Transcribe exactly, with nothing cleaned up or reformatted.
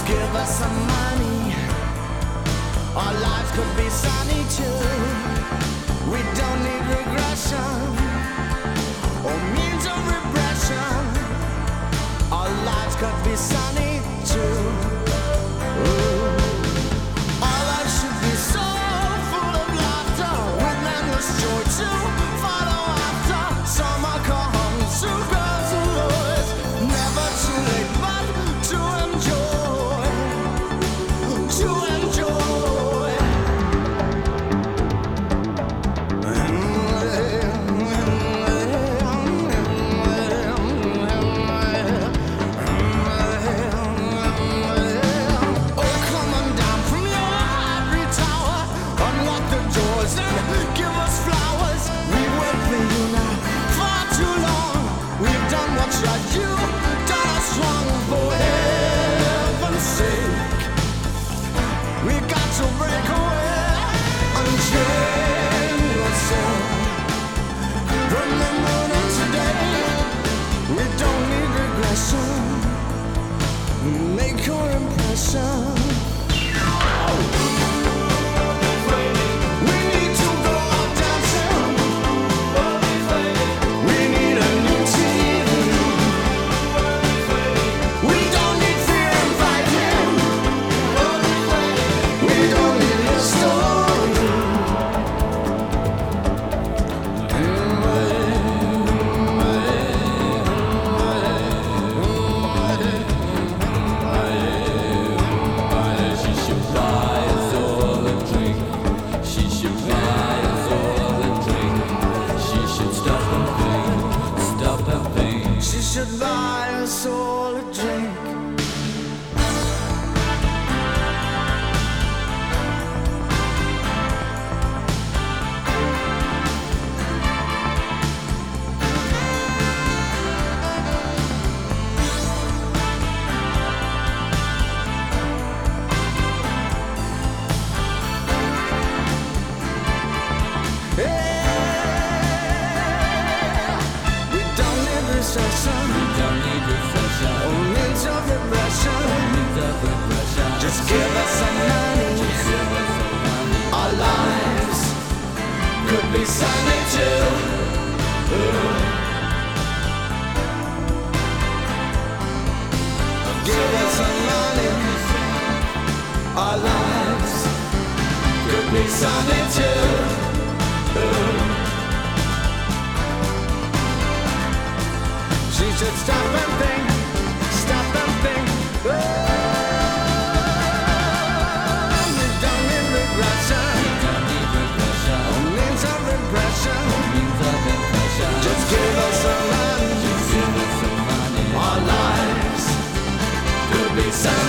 give us some money. Our lives could be sunny too. We don't need regression or means of repression. Our lives could be sunny too. Ooh. Our lives should be so full of laughter with endless joy to follow after. Summer comes to girls and boys. Never too late but to enjoy. To enjoy. Oh, come on down from your ivory tower. Unlock the doors and give us flowers. We wait for you now far too long. We've done what's right, you've done us wrong. For heaven's sake, we got to break away and change yourself. Remember that today we don't need regression. Make your impression. We need to go out dancing. We need a new T V. We don't need fear and fighting. We don't need history. She should buy us all a drink. She should buy us all a drink. She should stop and think, stop and think. She should buy us all a drink. Yeah. We don't need recession We don't need reflection, or means of repression. means of regression. Just give us some money. give us some money. Our lives could be sunny too. Ooh. Give us some money. Our lives could be sunny too. Ooh. She should stop and think, stop and think. Oh, we don't need regression, Don't need regression, means of repression. means of regression. Just give us some money. give us some money. Our lives could be sunny